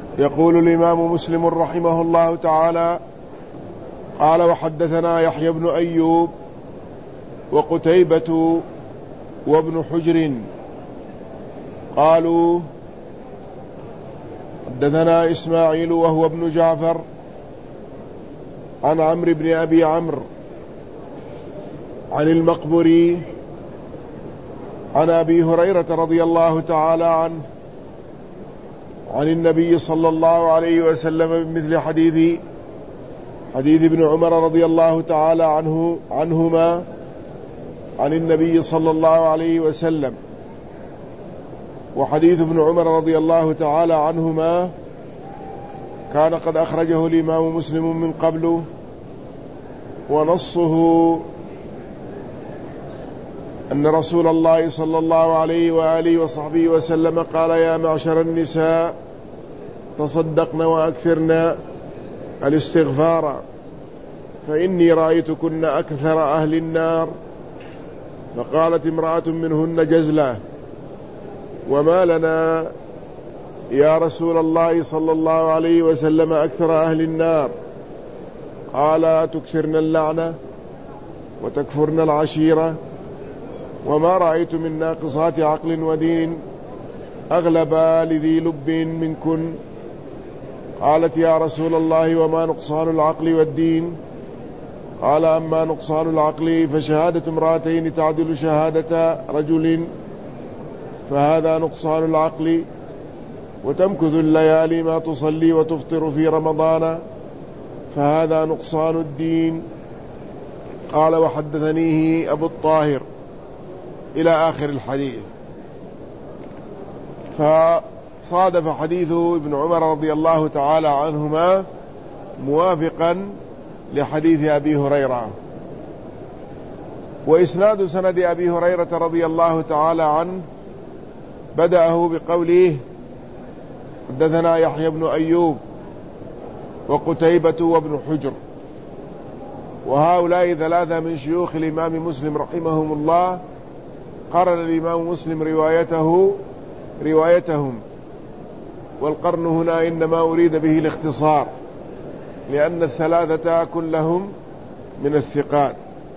يقول الإمام مسلم رحمه الله تعالى: قال: وحدثنا يحيى بن أيوب وقتيبة وابن حجر قالوا: حدثنا إسماعيل وهو ابن جعفر عن عمرو بن أبي عمرو عن المقبري عن أبي هريرة رضي الله تعالى عنه عن النبي صلى الله عليه وسلم بمثل حديث ابن عمر رضي الله تعالى عنهما عن النبي صلى الله عليه وسلم. وحديث ابن عمر رضي الله تعالى عنهما كان قد أخرجه الإمام مسلم من قبله، ونصه أن رسول الله صلى الله عليه وآله وصحبه وسلم قال: يا معشر النساء تصدقن وأكثرن الاستغفار فإني رأيتكن أكثر أهل النار. فقالت امرأة منهن جزلة: وما لنا يا رسول الله صلى الله عليه وسلم أكثر أهل النار؟ قال: تكثرن اللعنة وتكفرن العشيرة، وما رأيت من ناقصات عقل ودين أغلب لذي لب منكن. قالت: يا رسول الله وما نقصان العقل والدين؟ قال: أما نقصان العقل فشهادة امرأتين تعدل شهادة رجل، فهذا نقصان العقل. وتمكث الليالي ما تصلي وتفطر في رمضان، فهذا نقصان الدين. قال: وحدثنيه أبو الطاهر إلى آخر الحديث. فصادف حديث ابن عمر رضي الله تعالى عنهما موافقا لحديث أبي هريرة. وإسناد سند أبي هريرة رضي الله تعالى عنه بدأه بقوله: حدثنا يحيى بن أيوب وقتيبة وابن حجر. وهؤلاء ثلاثة من شيوخ الإمام مسلم رحمهم الله، قرن الإمام مسلم روايتهم، والقرن هنا إنما أريد به الاختصار، لأن الثلاثة كلهم من الثقات.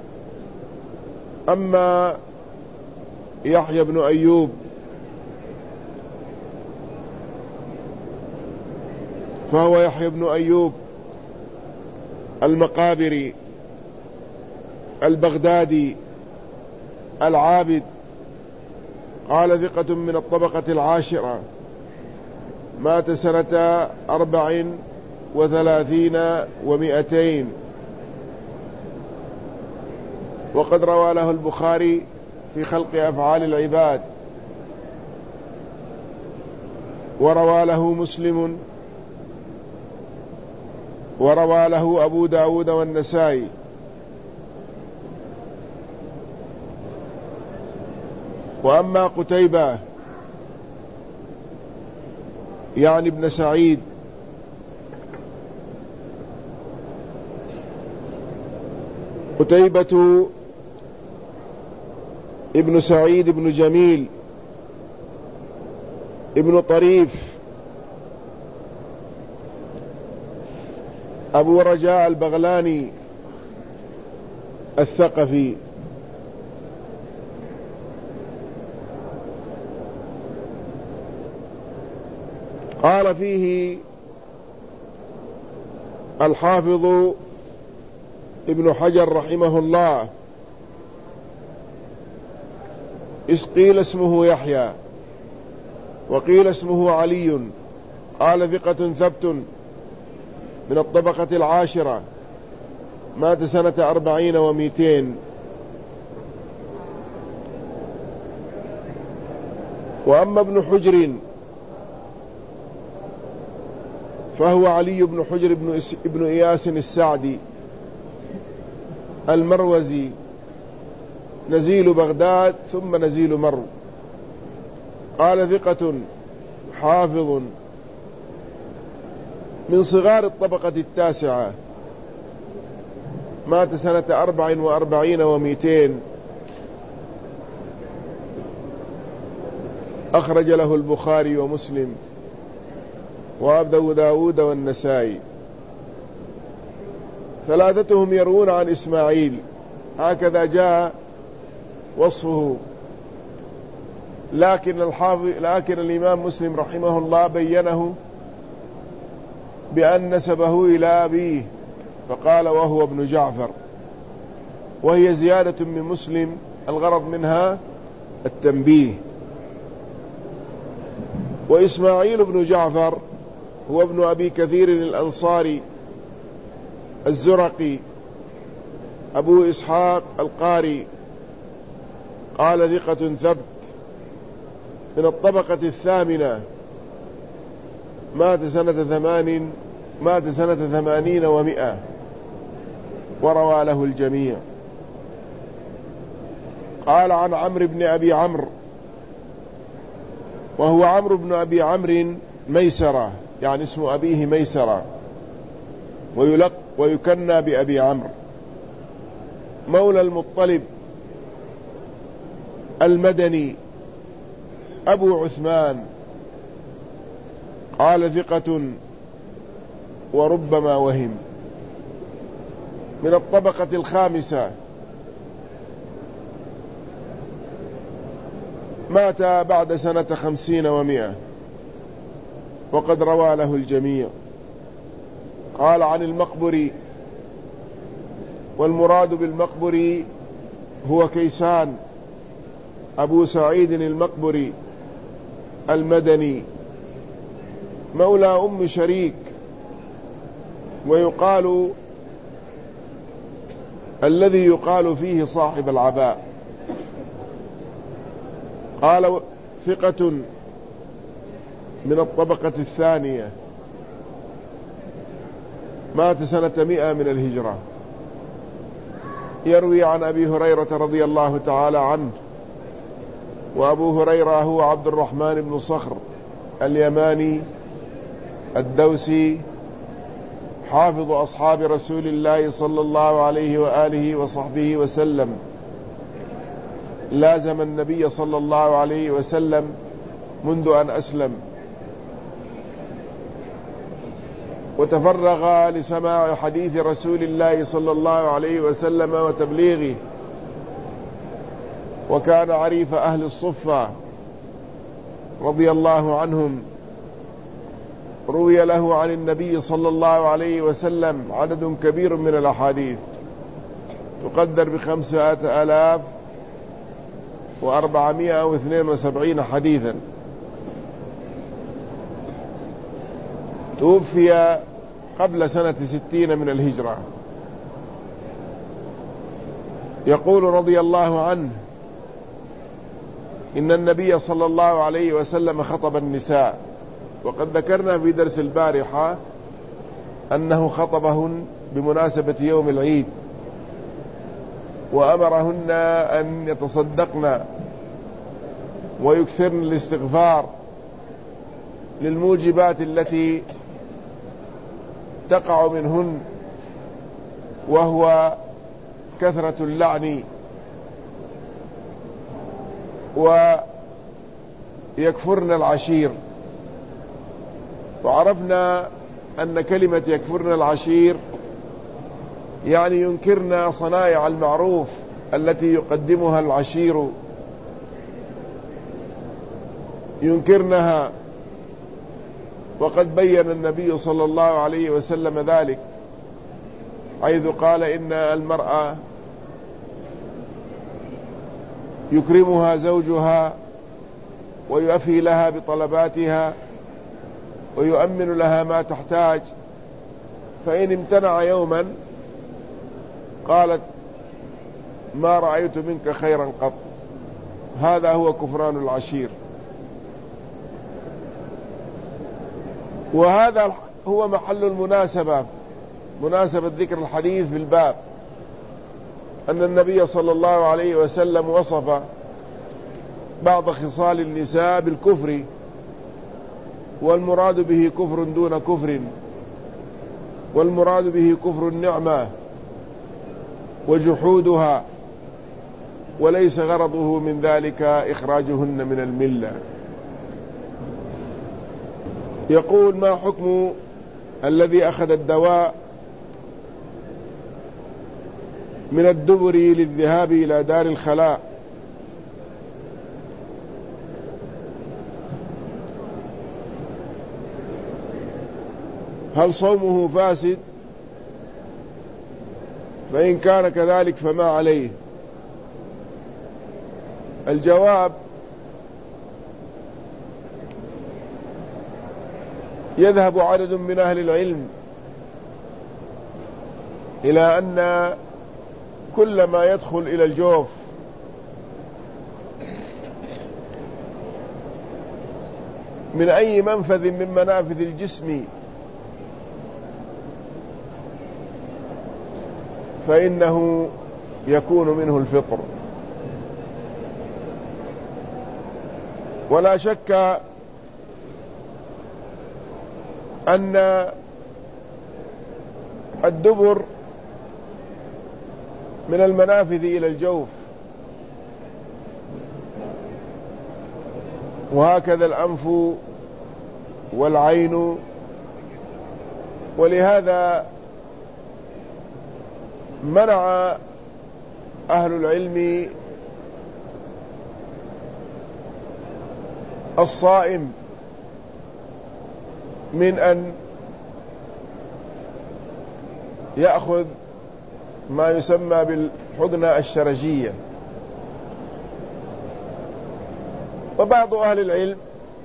أما يحيى بن أيوب فهو يحيى بن أيوب المقابري البغدادي العابد، قال: ثقة من الطبقة العاشرة، مات سنة 34 و200. وقد روى له البخاري في خلق أفعال العباد، وروى له مسلم، وروى له أبو داود والنسائي. وأما قتيبة يعني ابن سعيد قتيبة ابن سعيد ابن جميل ابن طريف أبو رجاء البغلاني الثقفي. قال فيه الحافظ ابن حجر رحمه الله: قيل اسمه يحيى وقيل اسمه علي. قال: ثقة ثبت من الطبقة العاشرة، مات سنة 40 و200. وأما ابن حجر فهو علي بن حجر ابن إياس السعدي المروزي، نزيل بغداد ثم نزيل مرو. قال: ثقة حافظ من صغار الطبقة التاسعة، مات سنة 44 و200. أخرج له البخاري ومسلم. وأبو داود والنسائي. ثلاثتهم يروون عن إسماعيل، هكذا جاء وصفه. لكن الإمام مسلم رحمه الله بينه بأن نسبه إلى أبيه فقال وهو ابن جعفر، وهي زيادة من مسلم الغرض منها التنبيه. وإسماعيل بن جعفر هو ابن أبي كثير الأنصاري الزرقي أبو إسحاق القاري، قال ثقة ثبت من الطبقة الثامنة، مات سنة 80 و100، وروى له الجميع. قال عن عمرو بن أبي عمرو، وهو عمرو بن أبي عمرو ميسرة، يعني اسم أبيه ميسرة، ويكنى بأبي عمرو، مولى المطلب المدني أبو عثمان، قال ثقة وربما وهم. من الطبقة الخامسة، مات بعد سنة 50 و100، وقد روى له الجميع. قال عن المقبري، والمراد بالمقبري هو كيسان أبو سعيد المقبري المدني، مولى أم شريك، ويقال الذي يقال فيه صاحب العباء. قال ثقة من الطبقة الثانية، مات سنة 100 من الهجرة. يروي عن أبي هريرة رضي الله تعالى عنه، وأبو هريرة هو عبد الرحمن بن صخر اليماني الدوسي، حافظ أصحاب رسول الله صلى الله عليه وآله وصحبه وسلم، لازم النبي صلى الله عليه وسلم منذ أن أسلم، وتفرغ لسماع حديث رسول الله صلى الله عليه وسلم وتبليغه، وكان عريف أهل الصفة رضي الله عنهم. روي له عن النبي صلى الله عليه وسلم عدد كبير من الأحاديث، تقدر ب5,472 حديثا. توفي قبل سنة 60 من الهجرة. يقول رضي الله عنه إن النبي صلى الله عليه وسلم خطب النساء، وقد ذكرنا في درس البارحة أنه خطبهن بمناسبة يوم العيد، وأمرهن أن يتصدقن ويكثرن الاستغفار للموجبات التي تقع منهن، وهو كثرة اللعن ويكفرن العشير. وعرفنا أن كلمة يكفرن العشير يعني ينكرن صنائع المعروف التي يقدمها العشير، ينكرنها. وقد بين النبي صلى الله عليه وسلم ذلك، حيث قال إن المرأة يكرمها زوجها ويوفي لها بطلباتها ويؤمن لها ما تحتاج، فإن امتنع يوما قالت ما رأيت منك خيرا قط. هذا هو كفران العشير. وهذا هو محل المناسبة، مناسبة ذكر الحديث في الباب، أن النبي صلى الله عليه وسلم وصف بعض خصال النساء بالكفر، والمراد به كفر دون كفر، والمراد به كفر النعمة وجحودها، وليس غرضه من ذلك إخراجهن من الملة. يقول: ما حكم الذي أخذ الدواء من الدبر للذهاب إلى دار الخلاء، هل صومه فاسد؟ فإن كان كذلك فما عليه؟ الجواب: يذهب عدد من أهل العلم إلى أن كل ما يدخل إلى الجوف من أي منفذ من منافذ الجسم فإنه يكون منه الفطر. ولا شك أن الدبر من المنافذ إلى الجوف، وهكذا الأنف والعين، ولهذا منع أهل العلم الصائم من أن يأخذ ما يسمى بالحضنة الشرجية. وبعض أهل العلم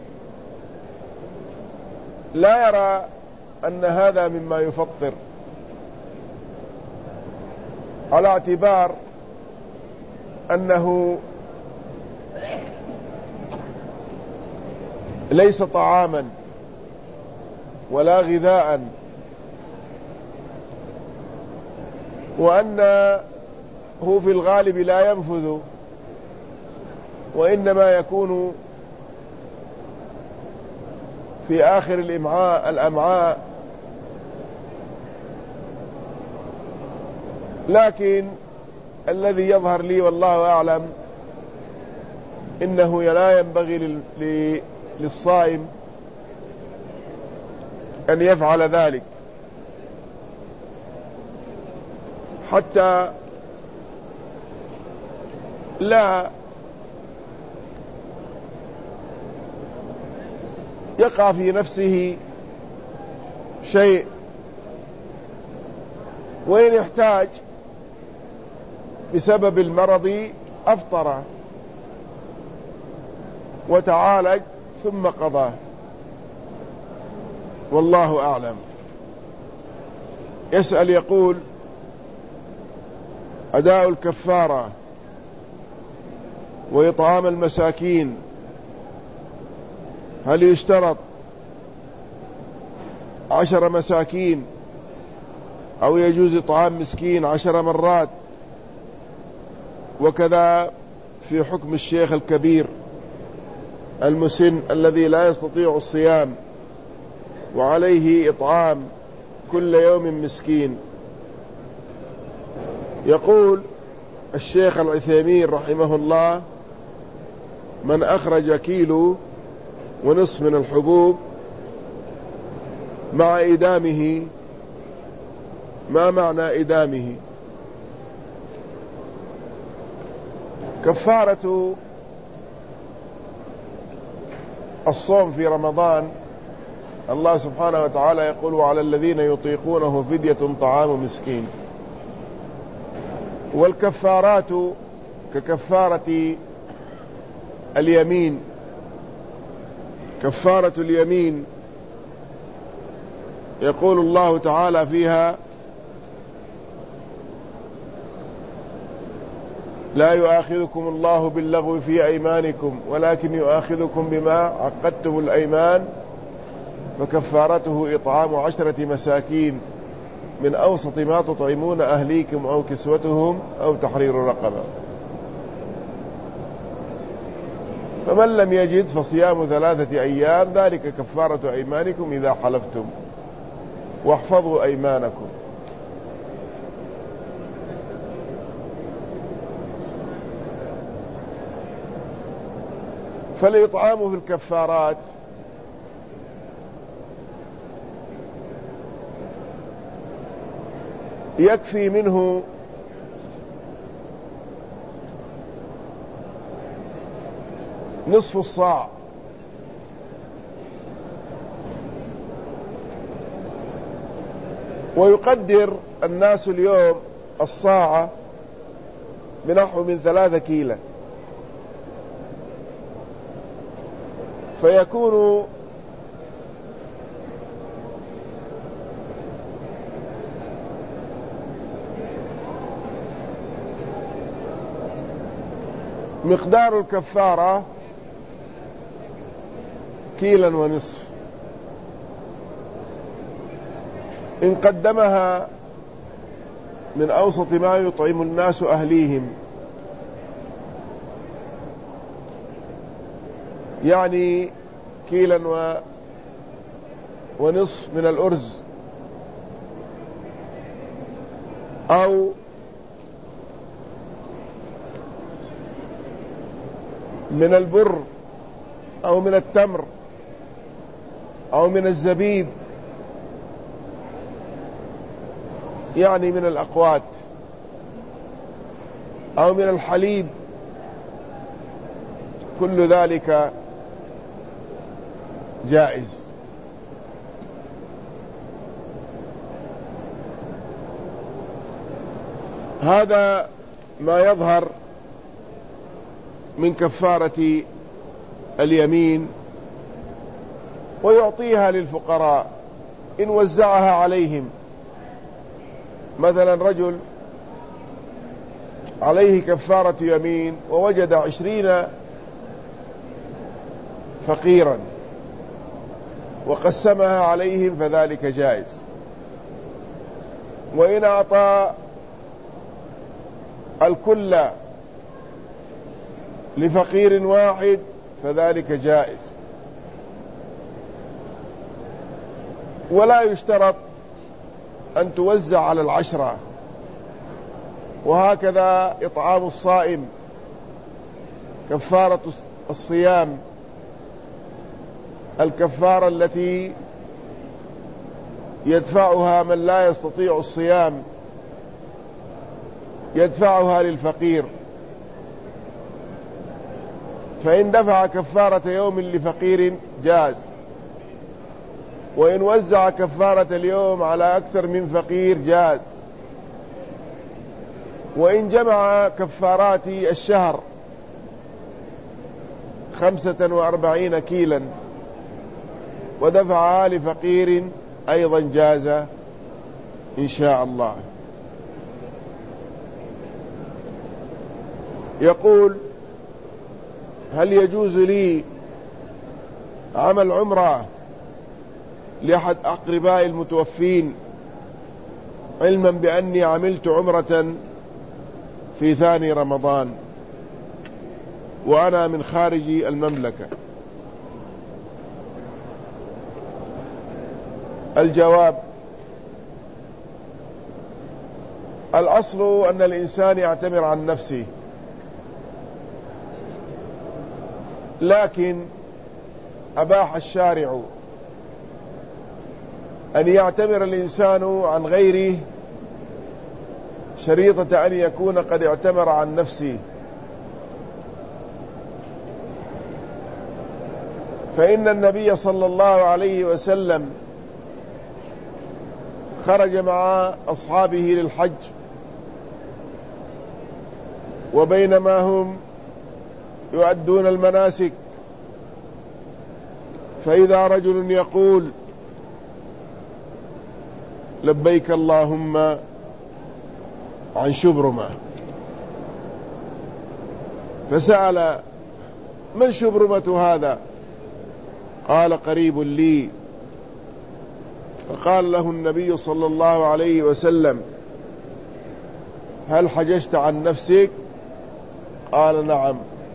لا يرى أن هذا مما يفطر، على اعتبار أنه ليس طعاما ولا غذاء، وأنه في الغالب لا ينفذ، وإنما يكون في آخر الأمعاء. لكن الذي يظهر لي والله أعلم إنه لا ينبغي للصائم أن يفعل ذلك حتى لا يقع في نفسه شيء، وإن يحتاج بسبب المرض أفطر وتعالج ثم قضى، والله أعلم. يسأل يقول: أداء الكفارة وإطعام المساكين هل يشترط 10 مساكين أو يجوز إطعام مسكين 10 مرات؟ وكذا في حكم الشيخ الكبير المسن الذي لا يستطيع الصيام وعليه إطعام كل يوم مسكين. يقول الشيخ العثيمين رحمه الله: من أخرج 1.5 كيلو من الحبوب مع إدامه، ما معنى إدامه؟ كفارة الصوم في رمضان الله سبحانه وتعالى يقول: وعلى الذين يطيقونه فدية طعام مسكين. والكفارات ككفارة اليمين، كفارة اليمين يقول الله تعالى فيها: لا يؤاخذكم الله باللغو في أيمانكم ولكن يؤاخذكم بما عقدتم الأيمان، فكفارته إطعام 10 مساكين من أوسط ما تطعمون أهليكم أو كسوتهم أو تحرير رقبة. فمن لم يجد فصيام 3 أيام، ذلك كفارة أيمانكم إذا حلفتم، واحفظوا أيمانكم. فالإطعام في الكفارات يكفي منه نصف الصاع، ويقدر الناس اليوم الصاع بنحو من 3 كيلو، فيكون مقدار الكفارة 1.5 كيلو. إن قدمها من أوسط ما يطعم الناس أهليهم، يعني 1.5 كيلو من الأرز، أو من البر، أو من التمر، أو من الزبيب، يعني من الأقوات، أو من الحليب، كل ذلك جائز. هذا ما يظهر من كفارة اليمين، ويعطيها للفقراء إن وزعها عليهم. مثلا رجل عليه كفارة يمين ووجد 20 فقيرا وقسمها عليهم فذلك جائز. وإن أعطى الكل لفقير واحد فذلك جائز. ولا يشترط أن توزع على 10. وهكذا إطعام الصائم، كفارة الصيام، الكفارة التي يدفعها من لا يستطيع الصيام يدفعها للفقير، فإن دفع كفارة يوم لفقير جاز، وإن وزع كفارة اليوم على أكثر من فقير جاز، وإن جمع كفارات الشهر 45 كيلا ودفعها لفقير أيضا جاز إن شاء الله. يقول: هل يجوز لي عمل عمرة لأحد أقربائي المتوفين، علما بأني عملت عمرة في ثاني رمضان وأنا من خارج المملكة؟ الجواب: الأصل أن الإنسان يعتمر عن نفسه، لكن أباح الشارع أن يعتمر الإنسان عن غيره شريطة أن يكون قد اعتمر عن نفسه. فإن النبي صلى الله عليه وسلم خرج مع أصحابه للحج، وبينما هم يؤدون المناسك فإذا رجل يقول: لبيك اللهم عن شبرمة، فسأل: من شبرمة هذا؟ قال: قريب لي. فقال له النبي صلى الله عليه وسلم: هل حججت عن نفسك؟ قال: نعم.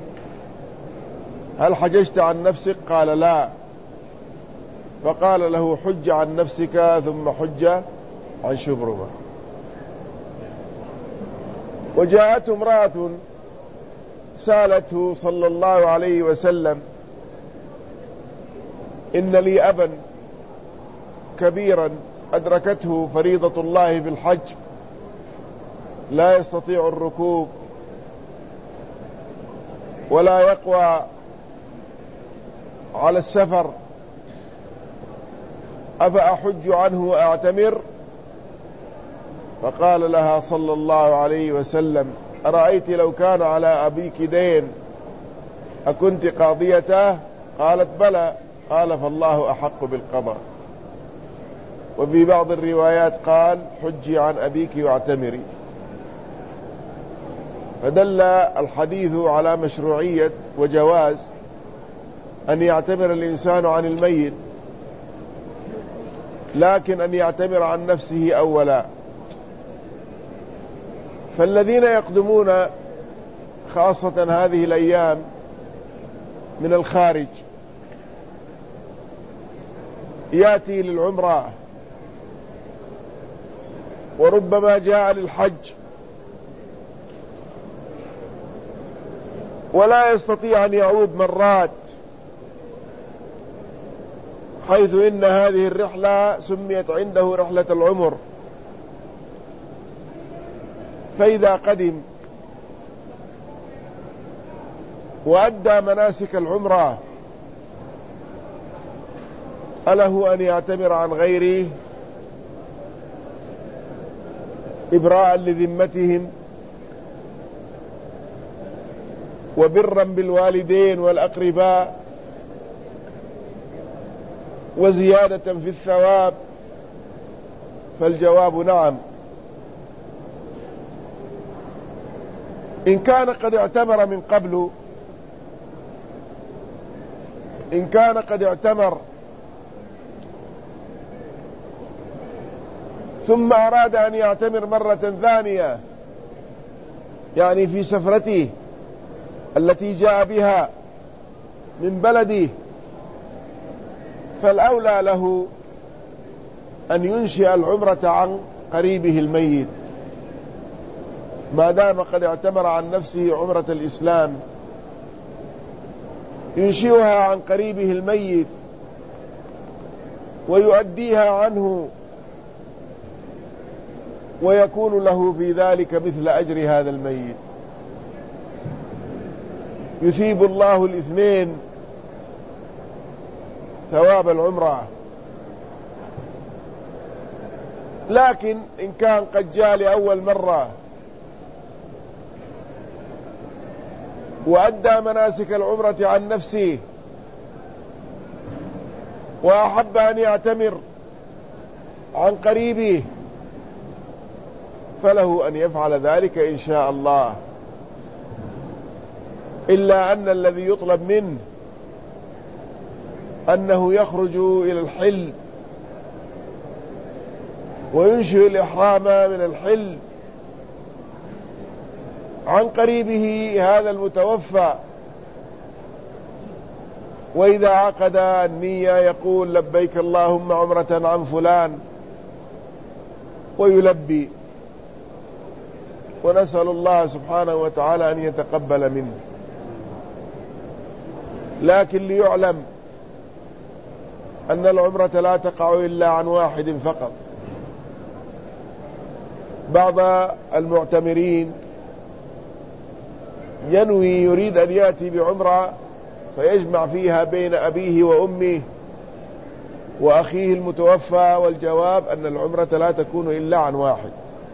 هل حججت عن نفسك؟ قال: لا. فقال له: حج عن نفسك ثم حج عن شبرمة. وجاءته امرأة سالته صلى الله عليه وسلم: إن لي أبا كبيرا أدركته فريضة الله في الحج لا يستطيع الركوب ولا يقوى على السفر، أفأحج عنه وأعتمر؟ فقال لها صلى الله عليه وسلم: أرأيت لو كان على أبيك دين أكنت قاضيته؟ قالت: بلى. قال: فالله أحق بالقضاء. وفي بعض الروايات قال: حجي عن أبيك واعتمري. فدل الحديث على مشروعية وجواز أن يعتمر الإنسان عن الميت، لكن أن يعتمر عن نفسه أولا. فالذين يقدمون خاصة هذه الأيام من الخارج يأتي للعمرة وربما جاء للحج ولا يستطيع أن يعود مرات، حيث إن هذه الرحلة سميت عنده رحلة العمر. فإذا قدم وأدى مناسك العمرة أله أن يعتمر عن غيره إبراء لذمتهم وبرا بالوالدين والأقرباء وزيادة في الثواب؟ فالجواب نعم، إن كان قد اعتمر من قبل، إن كان قد اعتمر ثم أراد أن يعتمر مرة ثانية، يعني في سفرته التي جاء بها من بلده، فالأولى له أن ينشئ العمرة عن قريبه الميت ما دام قد اعتمر عن نفسه عمرة الإسلام، ينشئها عن قريبه الميت ويؤديها عنه، ويكون له في ذلك مثل أجر هذا الميت. يثيب الله الاثنين ثواب العمرة. لكن إن كان قد جاء لأول مرة وأدى مناسك العمرة عن نفسه وأحب أن يعتمر عن قريبه، فله أن يفعل ذلك إن شاء الله، إلا أن الذي يطلب منه أنه يخرج إلى الحل وينشئ الإحرام من الحل عن قريبه هذا المتوفى، وإذا عقد النية يقول: لبيك اللهم عمرة عن فلان، ويلبي، ونسأل الله سبحانه وتعالى أن يتقبل منه. لكن ليعلم أن العمرة لا تقع إلا عن واحد فقط. بعض المعتمرين ينوي يريد أن يأتي بعمرة فيجمع فيها بين أبيه وأمه وأخيه المتوفى، والجواب أن العمرة لا تكون إلا عن واحد.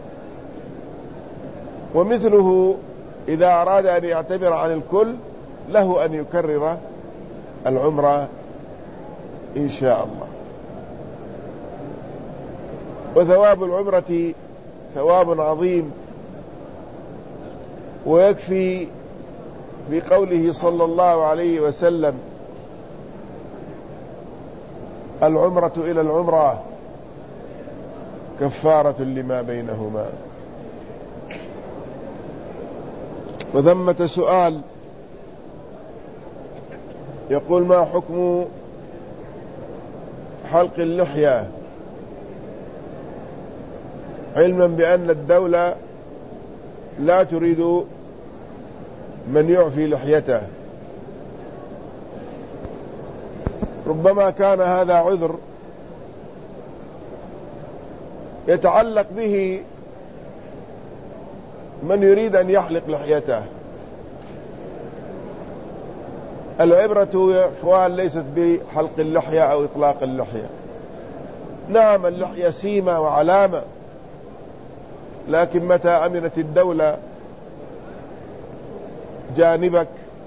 ومثله إذا أراد أن يعتبر عن الكل له أن يكرر العمرة إن شاء الله. وثواب العمرة ثواب عظيم، ويكفي بقوله صلى الله عليه وسلم: العمرة إلى العمرة كفارة لما بينهما. وثمة سؤال يقول: ما حكم حلق اللحية، علما بأن الدولة لا تريد من يعفي لحيته؟ ربما كان هذا عذر يتعلق به من يريد أن يحلق لحيته. العبرة يا إخوان ليست بحلق اللحية أو إطلاق اللحية. نعم اللحية سيمة وعلامة، لكن متى أمنت الدولة جانبك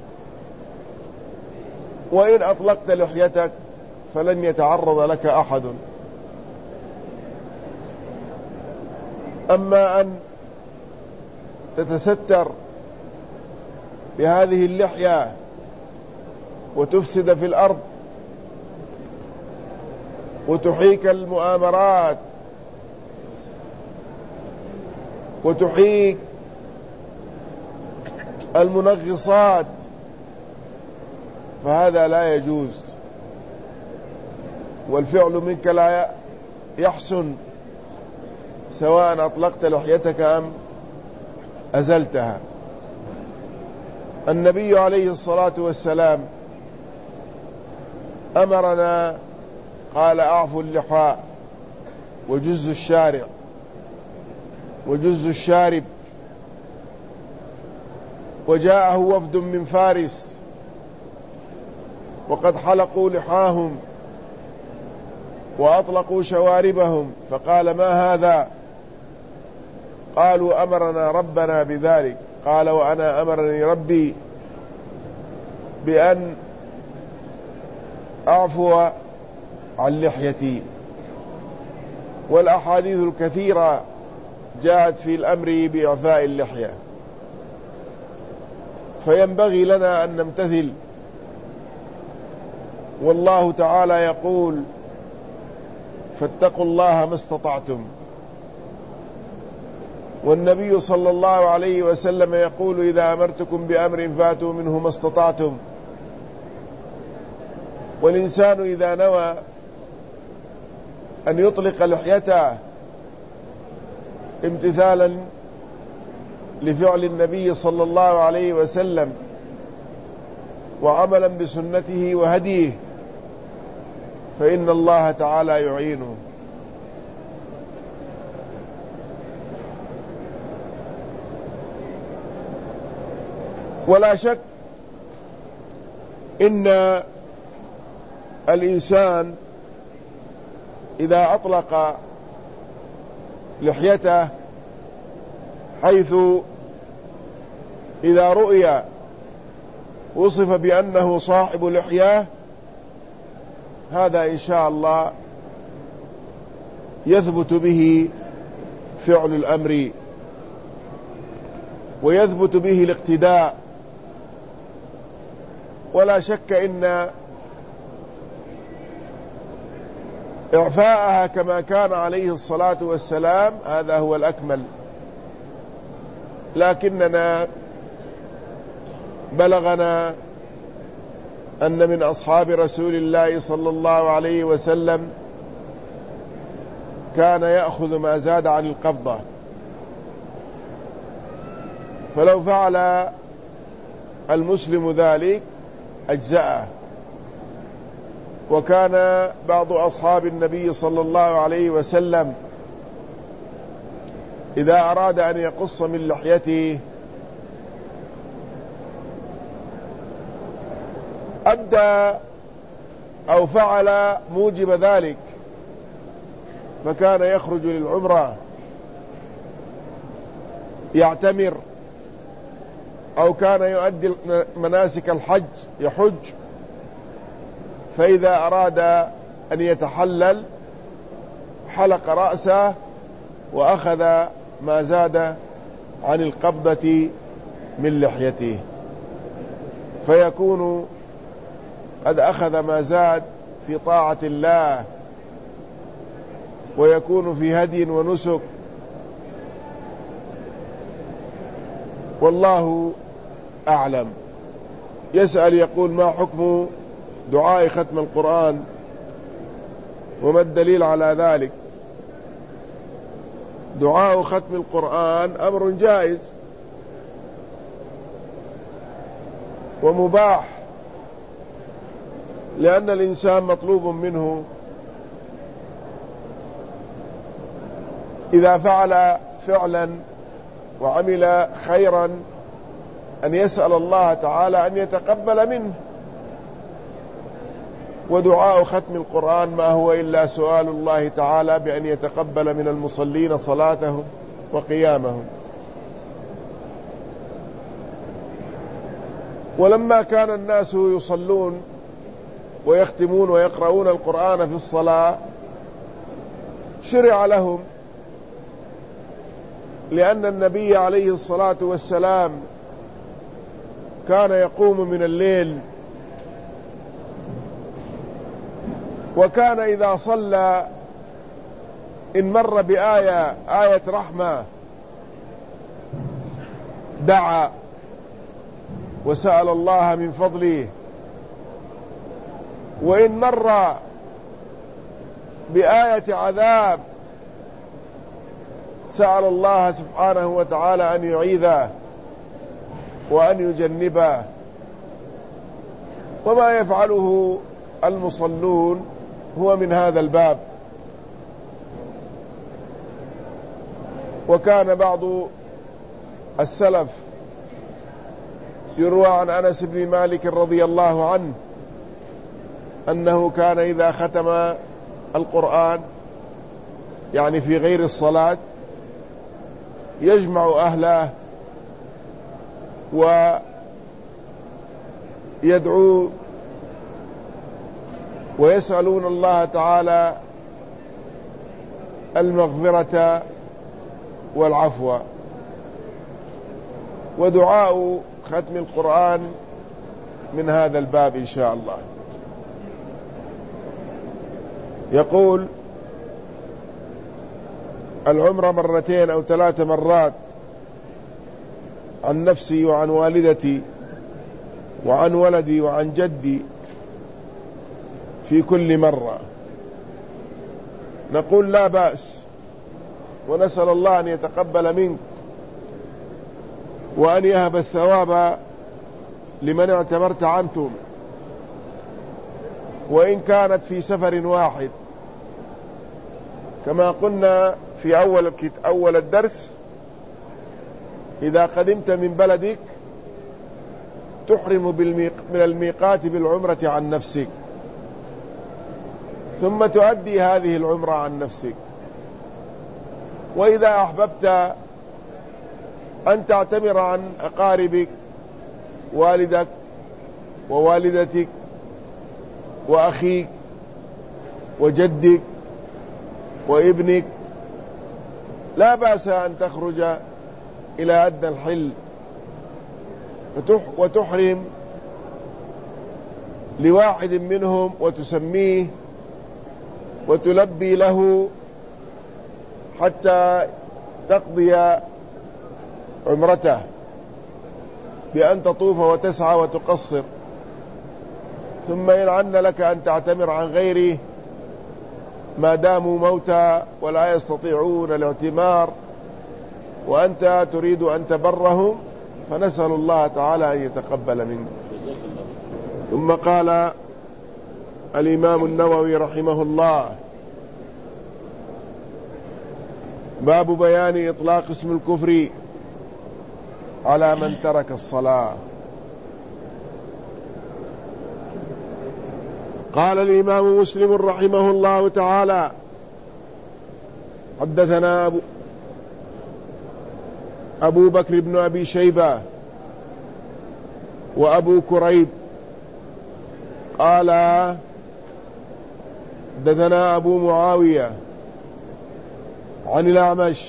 وإن أطلقت لحيتك فلن يتعرض لك أحد. أما أن تتستر بهذه اللحية وتفسد في الأرض وتحيك المؤامرات وتحيك المنغصات، فهذا لا يجوز، والفعل منك لا يحسن سواء أطلقت لحيتك أم أزلتها. النبي عليه الصلاة والسلام أمرنا قال أعفوا اللحى وجزوا الشارع وجزوا الشارب. وجاءه وفد من فارس وقد حلقوا لحاهم وأطلقوا شواربهم، فقال ما هذا؟ قالوا أمرنا ربنا بذلك. قال وأنا أمرني ربي بأن أعفو عن لحيتي. والأحاديث الكثيرة جاءت في الأمر بإعفاء اللحية، فينبغي لنا أن نمتثل. والله تعالى يقول فاتقوا الله ما استطعتم، والنبي صلى الله عليه وسلم يقول إذا أمرتكم بأمر فاتوا منه ما استطعتم. والإنسان إذا نوى أن يطلق لحيته امتثالا لفعل النبي صلى الله عليه وسلم وعملا بسنته وهديه فإن الله تعالى يعينه. ولا شك إن الإنسان إذا أطلق لحيته، حيث إذا رؤي وصف بأنه صاحب لحية، هذا إن شاء الله يثبت به فعل الأمر ويثبت به الاقتداء. ولا شك إن إعفاءها كما كان عليه الصلاة والسلام هذا هو الأكمل. لكننا بلغنا أن من أصحاب رسول الله صلى الله عليه وسلم كان يأخذ ما زاد عن القبضة، فلو فعل المسلم ذلك أجزأه. وكان بعض أصحاب النبي صلى الله عليه وسلم إذا أراد أن يقص من لحيته أدى أو فعل موجب ذلك، فكان يخرج للعمرة يعتمر، أو كان يؤدي مناسك الحج يحج، فإذا أراد أن يتحلل حلق رأسه وأخذ ما زاد عن القبضة من لحيته، فيكون قد أخذ ما زاد في طاعة الله، ويكون في هدي ونسك. والله أعلم. يسأل يقول ما حكم دعاء ختم القرآن وما الدليل على ذلك؟ دعاء ختم القرآن أمر جائز ومباح، لأن الإنسان مطلوب منه إذا فعل فعلا وعمل خيرا أن يسأل الله تعالى أن يتقبل منه. ودعاء ختم القرآن ما هو إلا سؤال الله تعالى بأن يتقبل من المصلين صلاتهم وقيامهم. ولما كان الناس يصلون ويختمون ويقرؤون القرآن في الصلاة شرع لهم، لأن النبي عليه الصلاة والسلام كان يقوم من الليل، وكان إذا صلى إن مر آية رحمة دعا وسأل الله من فضله، وإن مر بآية عذاب سأل الله سبحانه وتعالى أن يعيذه وأن يجنبه. وما يفعله المصلون هو من هذا الباب. وكان بعض السلف يروى عن أنس بن مالك رضي الله عنه أنه كان إذا ختم القرآن يعني في غير الصلاة يجمع أهله ويدعو ويسألون الله تعالى المغفرة والعفو. ودعاء ختم القرآن من هذا الباب إن شاء الله. يقول: العمرة 2 أو 3 مرات عن نفسي وعن والدتي وعن ولدي وعن جدي في كل مرة. نقول: لا بأس، ونسأل الله أن يتقبل منك وأن يهب الثواب لمن اعتمرت عنتم، وإن كانت في سفر واحد. كما قلنا في أول الدرس: إذا قدمت من بلدك تحرم من الميقات بالعمرة عن نفسك، ثم تؤدي هذه العمرة عن نفسك. وإذا أحببت أن تعتمر عن أقاربك، والدك ووالدتك وأخيك وجدك وابنك، لا بأس أن تخرج إلى أدنى الحل وتحرم لواحد منهم وتسميه وتلبي له حتى تقضي عمرته بأن تطوف وتسعى وتقصر. ثم إن عن لك أن تعتمر عن غيره ما داموا موتى ولا يستطيعون الاعتمار، وأنت تريد أن تبرهم، فنسأل الله تعالى أن يتقبل منك. ثم قال الإمام النووي رحمه الله: باب بيان إطلاق اسم الكفر على من ترك الصلاة. قال الإمام مسلم رحمه الله تعالى: حدثنا أبو بكر بن أبي شيبة وأبو كريب قال حدثنا أبو معاوية عن الأعمش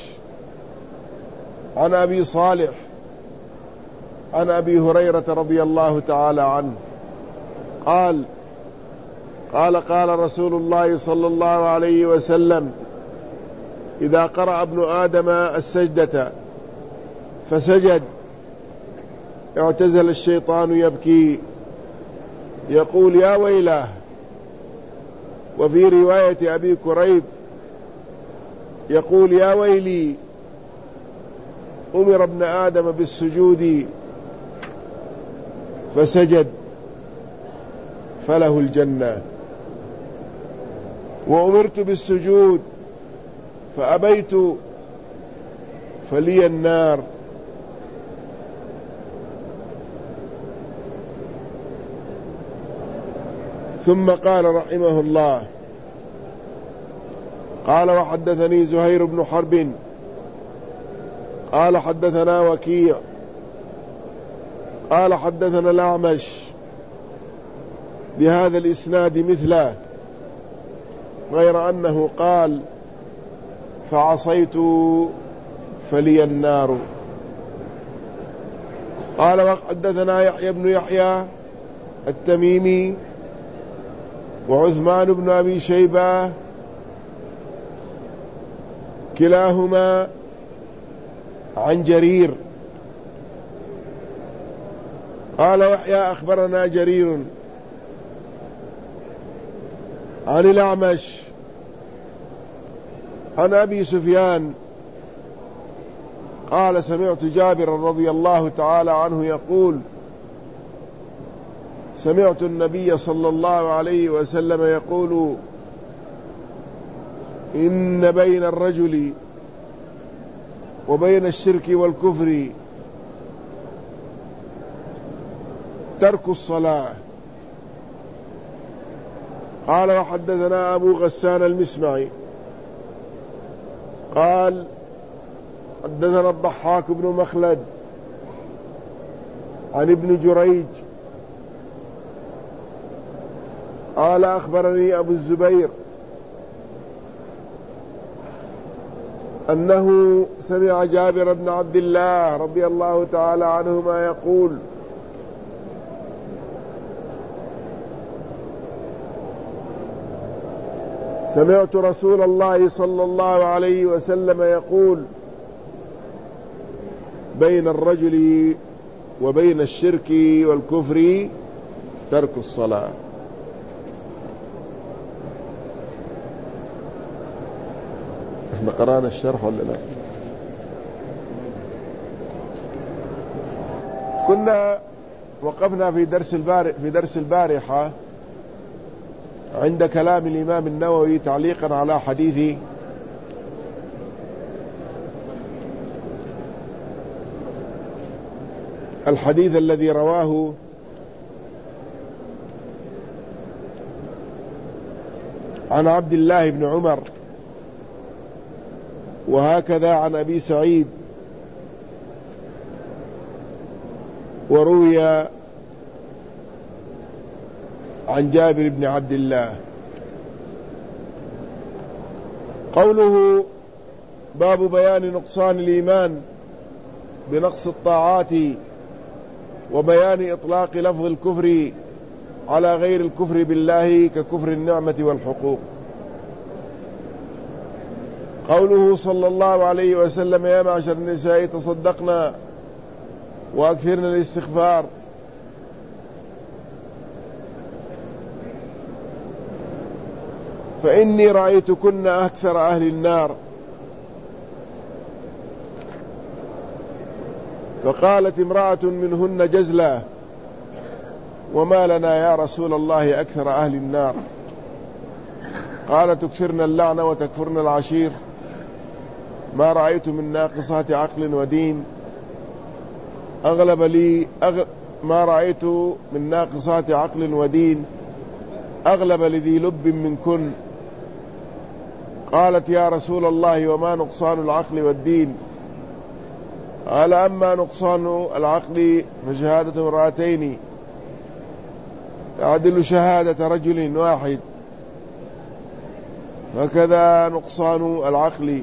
عن أبي صالح عن أبي هريرة رضي الله تعالى عنه قال رسول الله صلى الله عليه وسلم: إذا قرأ ابن آدم السجدة فسجد اعتزل الشيطان يبكي يقول: يا ويله. وفي رواية أبي كريب يقول: يا ويلي، أمر ابن آدم بالسجود فسجد فله الجنة، وأمرت بالسجود فأبيت فلي النار. ثم قال رحمه الله: قال وحدثني زهير بن حرب قال حدثنا وكيع قال حدثنا الأعمش بهذا الإسناد مثله، غير أنه قال: فعصيت فلي النار. قال وحدثنا يحيى بن يحيى التميمي وعثمان بن أبي شيبة كلاهما عن جرير. قال يحيى أخبرنا جرير عن الأعمش عن أبي سفيان قال: سمعت جابر رضي الله تعالى عنه يقول: سمعت النبي صلى الله عليه وسلم يقول: إن بين الرجل وبين الشرك والكفر ترك الصلاة. قال وحدثنا أبو غسان المسمعي قال: حدثنا الضحاك بن مخلد عن ابن جريج قال: أخبرني أبو الزبير أنه سمع جابر بن عبد الله رضي الله تعالى عنهما يقول: سمعت رسول الله صلى الله عليه وسلم يقول: بين الرجل وبين الشرك والكفر ترك الصلاة. احنا قرأنا الشرح ولا لا؟ كنا وقفنا في درس البارحة عند كلام الإمام النووي تعليقا على حديث الحديث الذي رواه عن عبد الله بن عمر، وهكذا عن أبي سعيد، وروي عن جابر بن عبد الله. قوله: باب بيان نقصان الإيمان بنقص الطاعات وبيان إطلاق لفظ الكفر على غير الكفر بالله ككفر النعمة والحقوق. قوله صلى الله عليه وسلم: يا معشر النساء تصدقنا وأكثرنا الاستغفار. فإني رأيتكن أكثر أهل النار. فقالت امرأة منهن جزلة: وما لنا يا رسول الله أكثر أهل النار؟ قال: تكثرن اللعنة وتكفرن العشير. ما رأيت من ناقصات عقل ودين ما رأيت من ناقصات عقل ودين أغلب لذي لب منكن. قالت: يا رسول الله وما نقصان العقل والدين؟ قال: أما نقصان العقل فشهادة امرأتين تعدل شهادة رجل واحد، وكذا نقصان العقل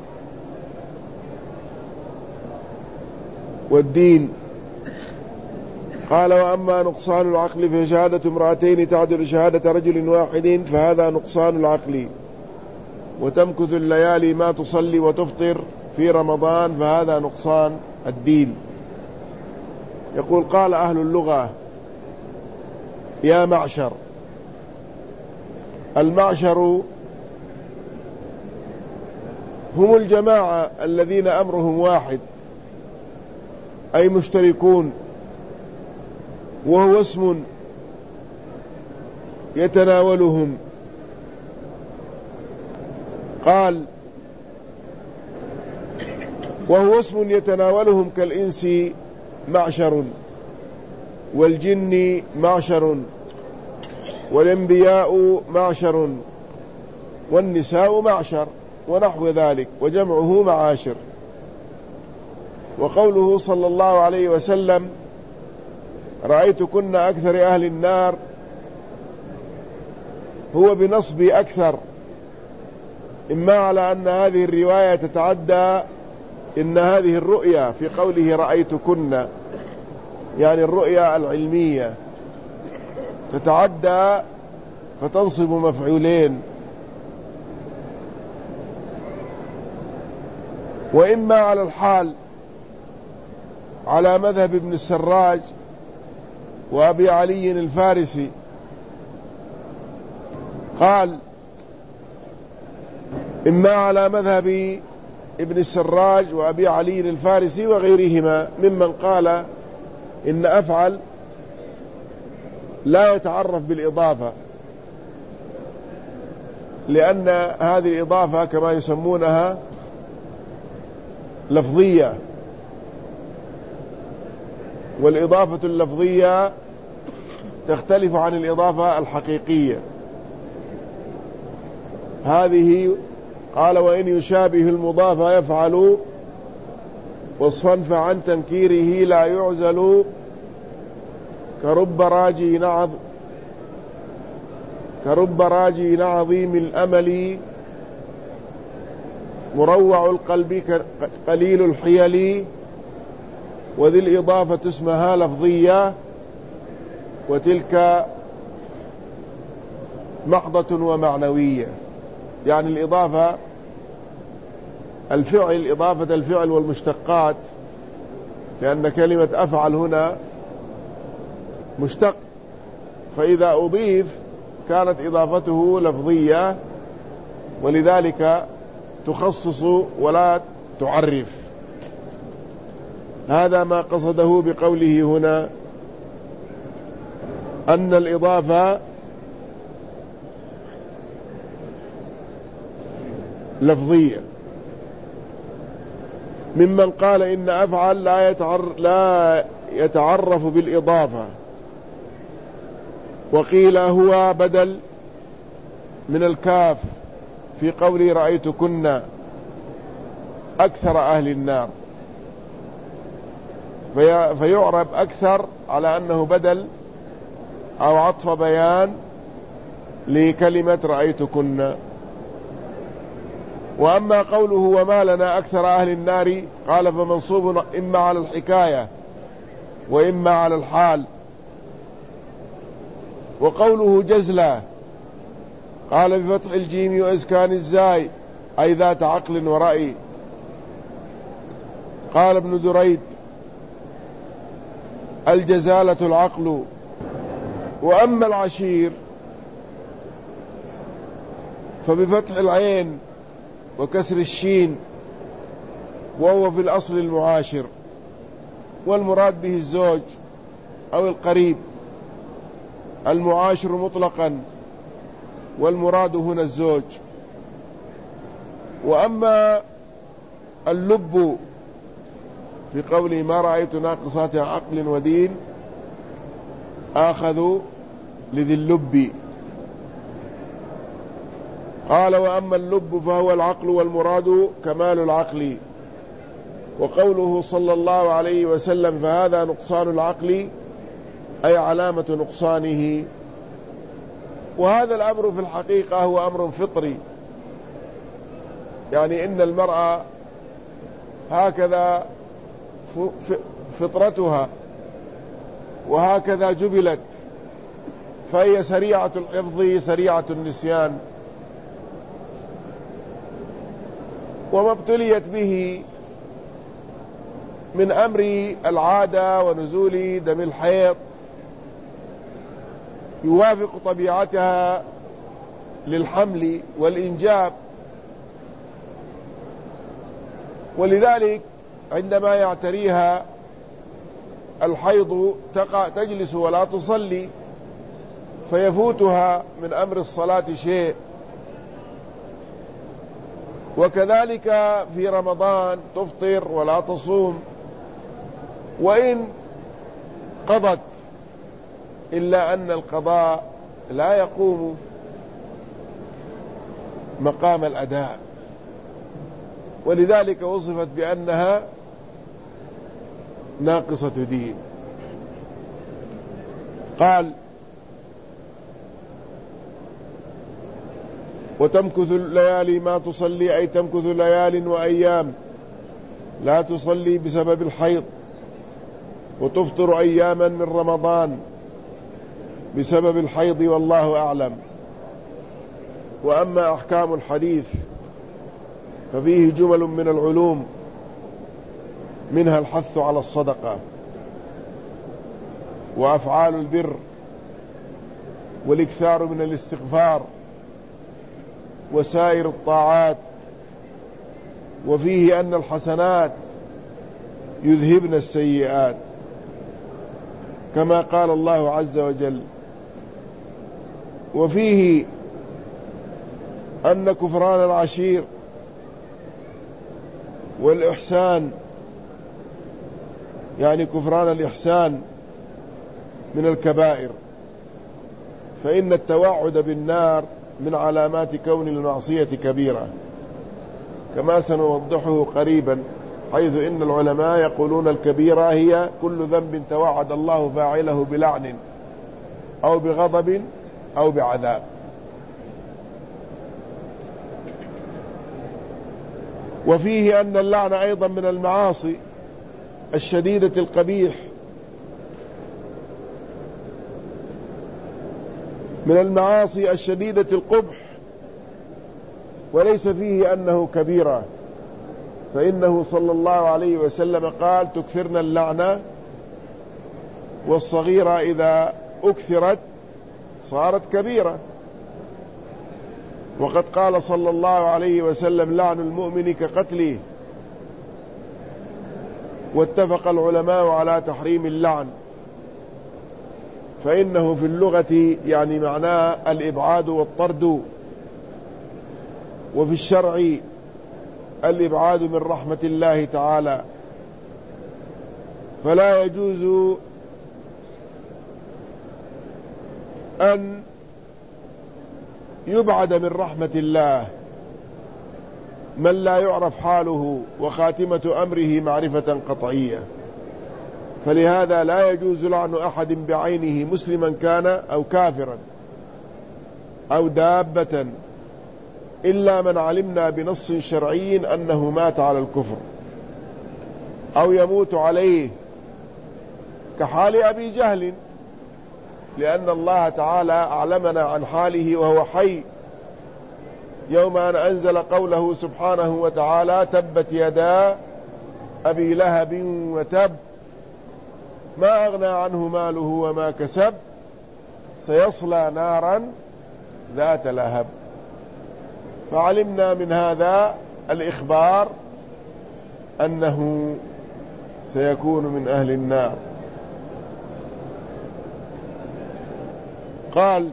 والدين. قال: وأما نقصان العقل فشهادة امرأتين تعدل شهادة رجل واحد، فهذا نقصان العقل. وتمكث الليالي ما تصلي وتفطر في رمضان، فهذا نقصان الدين. يقول: قال أهل اللغة: يا معشر. المعشر هم الجماعة الذين أمرهم واحد، أي مشتركون، وهو اسم يتناولهم. قال: وهو اسم يتناولهم كالإنس معشر، والجن معشر، والانبياء معشر والنساء معشر ونحو ذلك، وجمعه معاشر. وقوله صلى الله عليه وسلم رأيتكن أكثر أهل النار هو بنصب أكثر، إما على أن هذه الرواية تتعدى إن هذه الرؤيا في قوله رأيتكن يعني الرؤيا العلمية تتعدى فتنصب مفعولين، وإما على الحال على مذهب ابن السراج وأبي علي الفارسي. قال إما على مذهب ابن السراج وأبي علي الفارسي وغيرهما ممن قال إن أفعل لا يتعرف بالإضافة، لأن هذه الإضافة كما يسمونها لفظية، والإضافة اللفظية تختلف عن الإضافة الحقيقية. هذه قال وإن يشابه المضاف يفعل وصفا فعن تنكيره لا يعزل كرب راجي عظيم الأمل مروع القلب قليل الحيل، وذي الإضافة اسمها لفظية وتلك محضة ومعنوية. يعني الإضافة الفعل إضافة الفعل والمشتقات، لأن كلمة أفعل هنا مشتق، فإذا أضيف كانت إضافته لفظية ولذلك تخصص ولا تعرف. هذا ما قصده بقوله هنا أن الإضافة لفظية. ممن قال إن أفعل لا يتعرف بالإضافة، وقيل هو بدل من الكاف في قولي رأيتكن أكثر أهل النار، فيعرب أكثر على أنه بدل أو عطف بيان لكلمة رأيتكن. وأما قوله وما لنا أكثر أهل النار قال فمنصوب إما على الحكاية وإما على الحال. وقوله جزلة قال بفتح الجيم وإسكان الزاي أي ذات عقل ورأي. قال ابن دريد الجزالة العقل. وأما العشير فبفتح العين وكسر الشين وهو في الأصل المعاشر، والمراد به الزوج أو القريب، المعاشر مطلقا، والمراد هنا الزوج. وأما اللب في قوله ما رأيت ناقصات عقل ودين آخذوا لذي اللب. قال وأما اللب فهو العقل والمراد كمال العقل. وقوله صلى الله عليه وسلم فهذا نقصان العقل أي علامة نقصانه. وهذا الأمر في الحقيقة هو أمر فطري، يعني إن المرأة هكذا فطرتها وهكذا جبلت، فهي سريعة الحفظ سريعة النسيان، وما ابتليت به من أمر العادة ونزول دم الحيض يوافق طبيعتها للحمل والإنجاب، ولذلك عندما يعتريها الحيض تجلس ولا تصلي، فيفوتها من أمر الصلاة شيء. وكذلك في رمضان تفطر ولا تصوم، وإن قضت إلا أن القضاء لا يقوم مقام الأداء، ولذلك وصفت بأنها ناقصة دين. قال: وتمكث الليالي ما تصلي، أي تمكث ليال وأيام لا تصلي بسبب الحيض، وتفطر أياما من رمضان بسبب الحيض، والله أعلم. وأما أحكام الحديث ففيه جمل من العلوم، منها الحث على الصدقة، وأفعال البر، والإكثار من الاستغفار، وسائر الطاعات. وفيه أن الحسنات يذهبن السيئات، كما قال الله عز وجل. وفيه أن كفران العشير والإحسان، يعني كفران الإحسان، من الكبائر، فإن التوعد بالنار من علامات كون المعصية كبيرة، كما سنوضحه قريبا، حيث إن العلماء يقولون الكبيرة هي كل ذنب توعد الله فاعله بلعن أو بغضب أو بعذاب. وفيه أن اللعن أيضا من المعاصي الشديدة القبيح، من المعاصي الشديدة القبح، وليس فيه أنه كبيرة، فإنه صلى الله عليه وسلم قال: تكثرن اللعنة، والصغيرة إذا أكثرت صارت كبيرة. وقد قال صلى الله عليه وسلم: لعن المؤمن كقتله. واتفق العلماء على تحريم اللعن، فإنه في اللغة يعني معناه الإبعاد والطرد، وفي الشرع الإبعاد من رحمة الله تعالى. فلا يجوز أن يبعد من رحمة الله من لا يعرف حاله وخاتمة أمره معرفة قطعية، فلهذا لا يجوز لعن أحد بعينه، مسلما كان أو كافرا أو دابة، إلا من علمنا بنص شرعي أنه مات على الكفر أو يموت عليه، كحال أبي جهل، لأن الله تعالى أعلمنا عن حاله وهو حي يوم أن أنزل قوله سبحانه وتعالى: تبت يدا أبي لهب وتب، ما أغنى عنه ماله وما كسب، سيصلى نارا ذات لهب. فعلمنا من هذا الإخبار أنه سيكون من أهل النار. قال: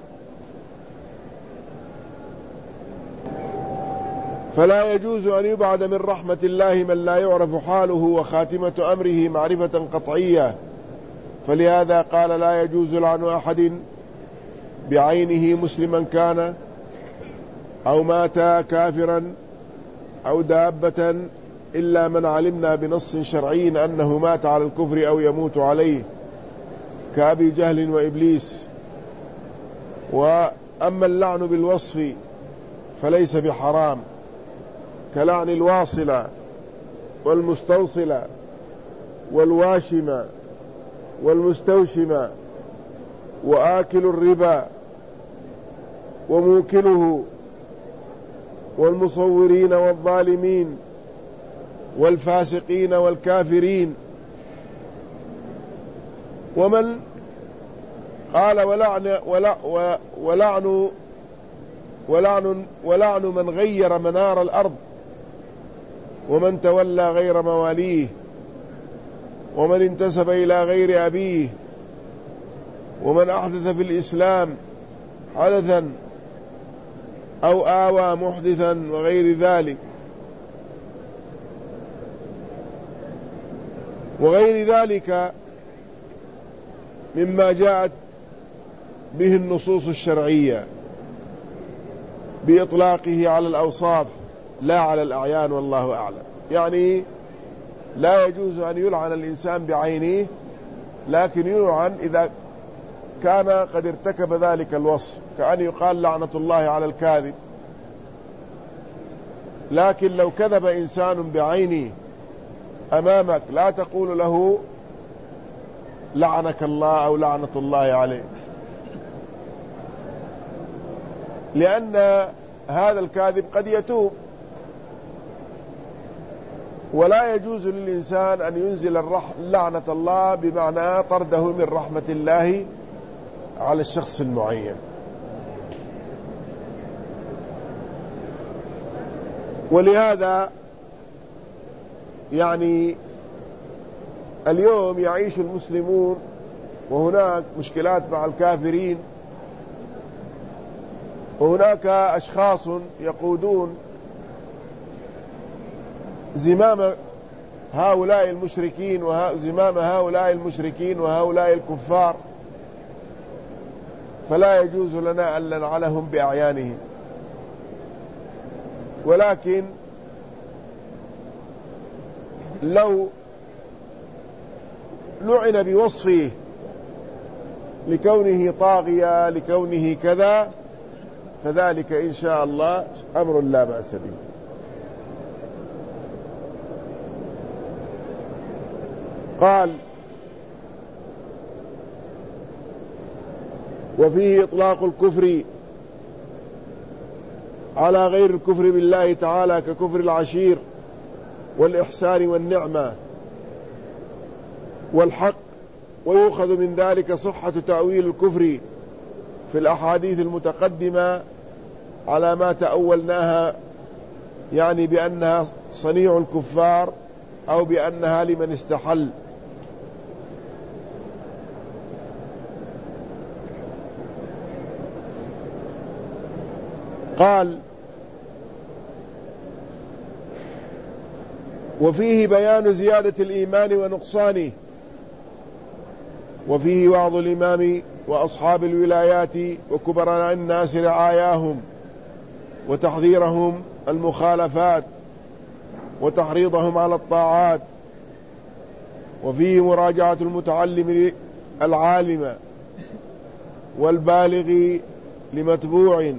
فلا يجوز أن يبعد من رحمة الله من لا يعرف حاله وخاتمة أمره معرفة قطعية، فلهذا قال: لا يجوز لعن أحد بعينه، مسلما كان أو مات كافرا أو دابة، إلا من علمنا بنص شرعي أنه مات على الكفر أو يموت عليه، كأبي جهل وإبليس. وأما اللعن بالوصف فليس بحرام، كلعن الواصلة والمستوصلة والواشمة والمستوشمة وآكل الربا وموكله والمصورين والظالمين والفاسقين والكافرين. ومن قال: ولعن من غير منار الأرض، ومن تولى غير مواليه، ومن انتسب إلى غير أبيه، ومن أحدث في الإسلام حدثا أو آوى محدثا وغير ذلك. وغير ذلك مما جاءت به النصوص الشرعية بإطلاقه على الأوصاف لا على الأعيان، والله أعلم. يعني لا يجوز أن يلعن الإنسان بعينه، لكن يلعن إذا كان قد ارتكب ذلك الوصف، كأن يقال لعنة الله على الكاذب. لكن لو كذب إنسان بعينه أمامك لا تقول له لعنك الله أو لعنة الله عليه، لأن هذا الكاذب قد يتوب، ولا يجوز للإنسان أن ينزل لعنة الله بمعنى طرده من رحمة الله على الشخص المعين. ولهذا يعني اليوم يعيش المسلمون وهناك مشكلات مع الكافرين، وهناك أشخاص يقودون زمام هؤلاء المشركين وزمام هؤلاء المشركين وهؤلاء الكفار، فلا يجوز لنا أن نلعنهم بأعيانهم. ولكن لو لعن بوصفه لكونه طاغيا لكونه كذا فذلك إن شاء الله أمر لا بأس به. قال: وفيه إطلاق الكفر على غير الكفر بالله تعالى ككفر العشير والإحسان والنعمة والحق، ويؤخذ من ذلك صحة تأويل الكفر في الأحاديث المتقدمة على ما تأولناها، يعني بأنها صنيع الكفار أو بأنها لمن استحل. قال: وفيه بيان زيادة الإيمان ونقصانه، وفيه وعظ الإمام وأصحاب الولايات وكبراء الناس رعاياهم وتحذيرهم المخالفات وتحريضهم على الطاعات، وفيه مراجعة المتعلم العالم والبالغ لمتبوع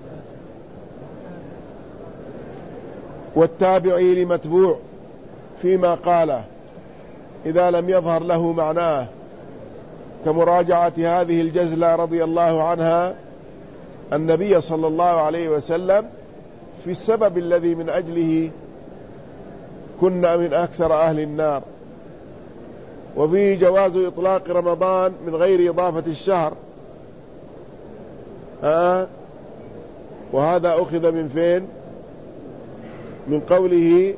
والتابع لمتبوع فيما قاله إذا لم يظهر له معناه، كمراجعة هذه الجزلة رضي الله عنها النبي صلى الله عليه وسلم في السبب الذي من أجله كنا من أكثر أهل النار. وفيه جواز إطلاق رمضان من غير إضافة الشهر، وهذا أخذ من فين؟ من قوله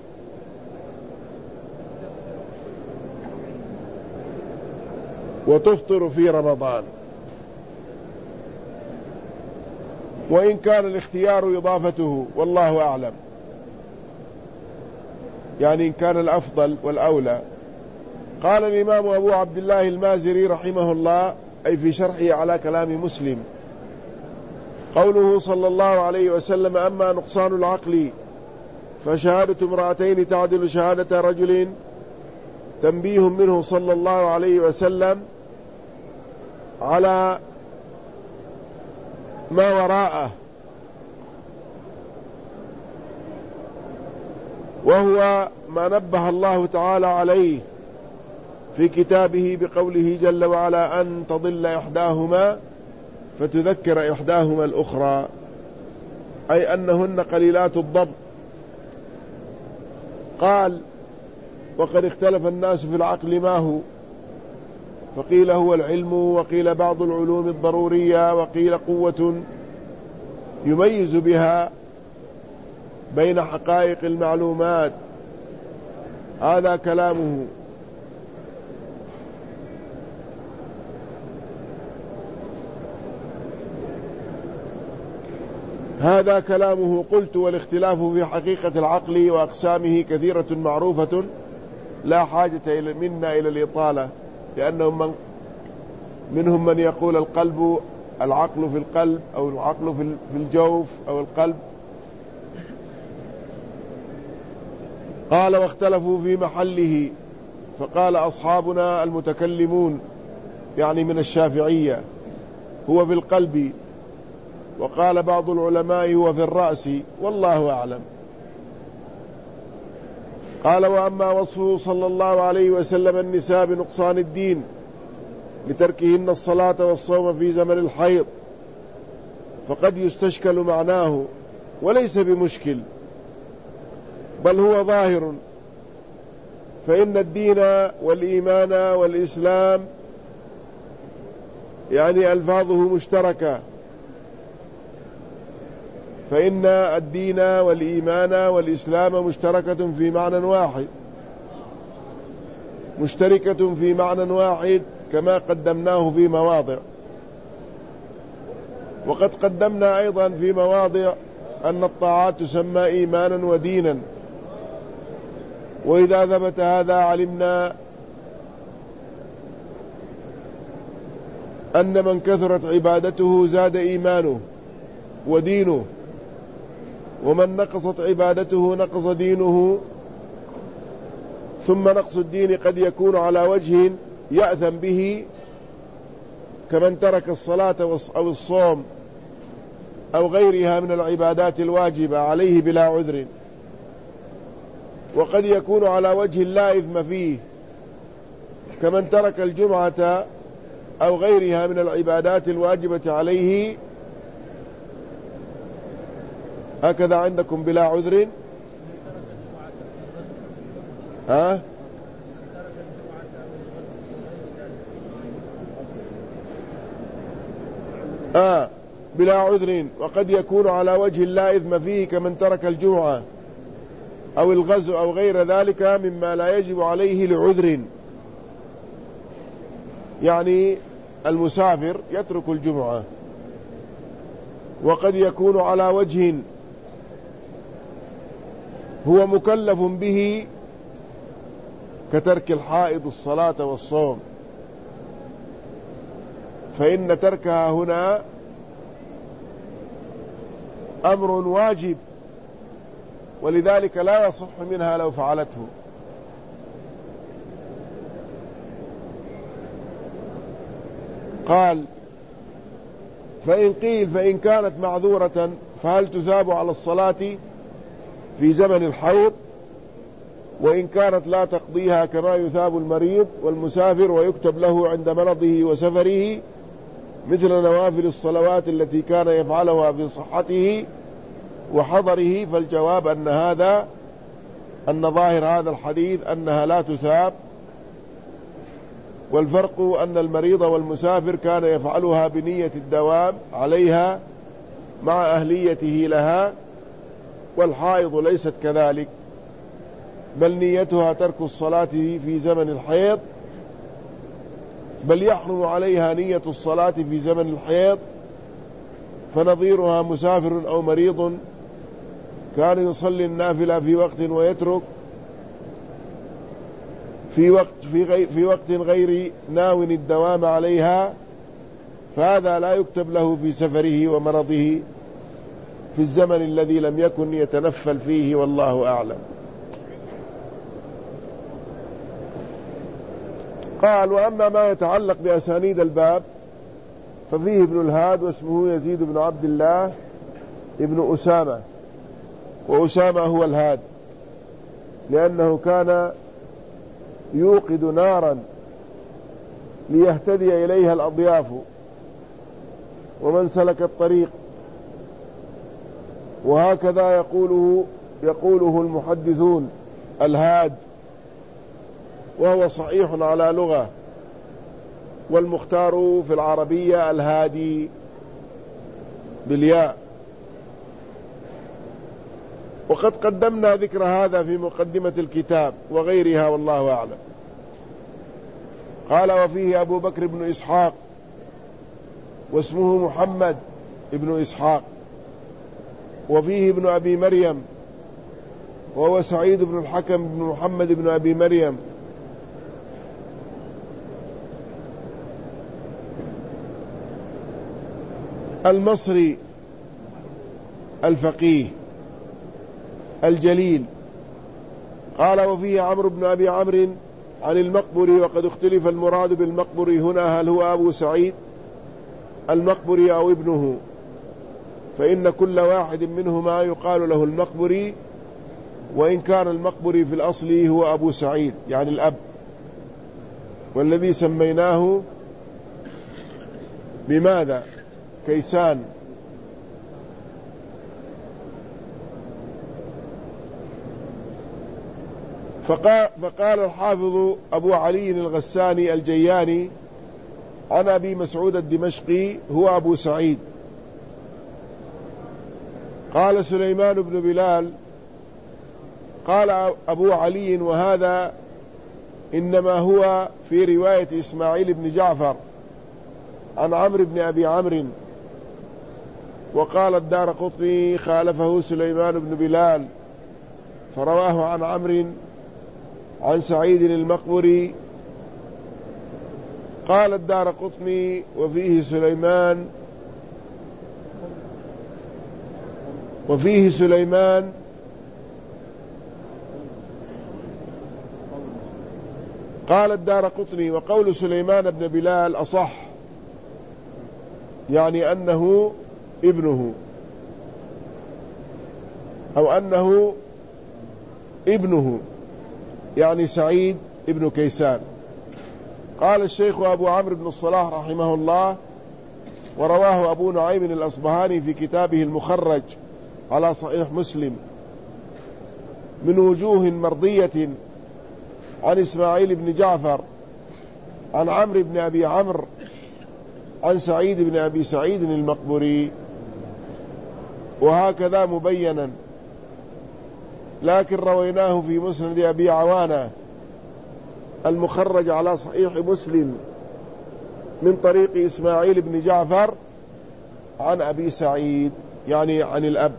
وتفطر في رمضان، وإن كان الاختيار إضافته والله أعلم، يعني إن كان الأفضل والأولى. قال الإمام أبو عبد الله المازري رحمه الله أي في شرحه على كلام مسلم: قوله صلى الله عليه وسلم: أما نقصان العقل فشهادة امرأتين تعدل شهادة رجل، تنبيه منه صلى الله عليه وسلم على ما وراءه، وهو ما نبه الله تعالى عليه في كتابه بقوله جل وعلا: أن تضل إحداهما فتذكر إحداهما الأخرى، أي أنهن قليلات الضبط. قال: وقد اختلف الناس في العقل ما هو، فقيل هو العلم، وقيل بعض العلوم الضرورية، وقيل قوة يميز بها بين حقائق المعلومات. هذا كلامه. هذا كلامه. قلت: والاختلاف في حقيقة العقل وأقسامه كثيرة معروفة لا حاجة منا إلى الإطالة، لأنهم منهم من يقول القلب العقل في القلب أو العقل في الجوف أو القلب. قال واختلفوا في محله، فقال أصحابنا المتكلمون يعني من الشافعية هو في القلب، وقال بعض العلماء هو في الرأس، والله أعلم. قال وأما وصفه صلى الله عليه وسلم النساء بنقصان الدين لتركهن الصلاة والصوم في زمن الحيض فقد يستشكل معناه وليس بمشكل، بل هو ظاهر، فإن الدين والإيمان والإسلام يعني ألفاظه مشتركة، فإن الدين والإيمان والإسلام مشتركة في معنى واحد كما قدمناه في مواضع. وقد قدمنا أيضا في مواضع أن الطاعات تسمى إيمانا ودينا، وإذا ثبت هذا علمنا أن من كثرت عبادته زاد إيمانه ودينه، ومن نقصت عبادته نقص دينه. ثم نقص الدين قد يكون على وجه يأثم به كمن ترك الصلاة أو الصوم أو غيرها من العبادات الواجبة عليه بلا عذر، وقد يكون على وجه لا إثم فيه كمن ترك الجمعة أو غيرها من العبادات الواجبة عليه، هكذا عندكم بلا عذر. بلا عذر، وقد يكون على وجه لا إثم فيه كمن ترك الجمعة أو الغزو أو غير ذلك مما لا يجب عليه لعذر، يعني المسافر يترك الجمعة. وقد يكون على وجه هو مكلف به كترك الحائض الصلاة والصوم، فإن تركها هنا أمر واجب، ولذلك لا يصح منها لو فعلته. قال فإن قيل فإن كانت معذورة فهل تثاب على الصلاة في زمن الحيض، وإن كانت لا تقضيها كما يثاب المريض والمسافر ويكتب له عند مرضه وسفره مثل نوافل الصلوات التي كان يفعلها في صحته وحضره؟ فالجواب أن ظاهر هذا الحديث أنها لا تثاب، والفرق أن المريض والمسافر كان يفعلها بنية الدوام عليها مع أهليته لها، والحائض ليست كذلك، بل نيتها ترك الصلاة في زمن الحيض، بل يحرم عليها نية الصلاة في زمن الحيض. فنظيرها مسافر أو مريض كان يصلي النافلة في وقت ويترك في وقت غير ناو الدوام عليها، فهذا لا يكتب له في سفره ومرضه في الزمن الذي لم يكن يتنفل فيه، والله أعلم. قال وأما ما يتعلق بأسانيد الباب ففيه ابن الهاد واسمه يزيد بن عبد الله ابن أسامة، وأسامة هو الهاد لأنه كان يوقد نارا ليهتدي إليها الأضياف ومن سلك الطريق، وهكذا يقوله المحدثون الهاد، وهو صحيح على لغة، والمختار في العربية الهادي بالياء. وقد قدمنا ذكر هذا في مقدمة الكتاب وغيرها، والله أعلم. قال وفيه أبو بكر بن إسحاق واسمه محمد بن إسحاق، وفيه ابن أبي مريم وهو سعيد بن الحكم بن محمد بن أبي مريم، المصري الفقيه الجليل. قال وفيه عمرو بن أبي عمرو عن المقبري، وقد اختلف المراد بالمقبري هنا هل هو أبو سعيد المقبري أو ابنه، فإن كل واحد منهما يقال له المقبري، وإن كان المقبري في الأصل هو أبو سعيد يعني الأب، والذي سميناه بماذا؟ كيسان. فقال الحافظ أبو علي الغساني الجياني عن أبي مسعود الدمشقي هو أبو سعيد. قال سليمان بن بلال قال أبو علي وهذا إنما هو في رواية إسماعيل بن جعفر عن عمرو بن أبي عمرو. وقال الدارقطني خالفه سليمان بن بلال فرواه عن عمرو عن سعيد المقبري. قال الدارقطني وفيه سليمان قال الدارقطني وقول سليمان بن بلال أصح، يعني أنه ابنه أو أنه ابنه يعني سعيد ابن كيسان. قال الشيخ أبو عمرو بن الصلاح رحمه الله ورواه أبو نعيم الأصبهاني في كتابه المخرج على صحيح مسلم من وجوه مرضية عن إسماعيل بن جعفر عن عمرو بن أبي عمرو عن سعيد بن أبي سعيد المقبري، وهكذا مبينا، لكن رويناه في مسند أبي عوانة المخرج على صحيح مسلم من طريق إسماعيل بن جعفر عن أبي سعيد يعني عن الأب،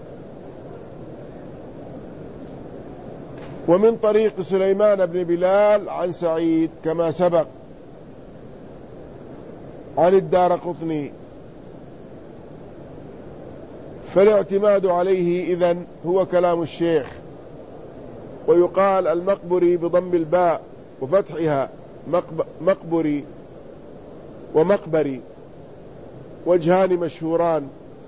ومن طريق سليمان بن بلال عن سعيد كما سبق عن الدارقطني. فالاعتماد عليه إذن هو كلام الشيخ. ويقال المقبري بضم الباء وفتحها مقبري ومقبري، وجهان مشهوران،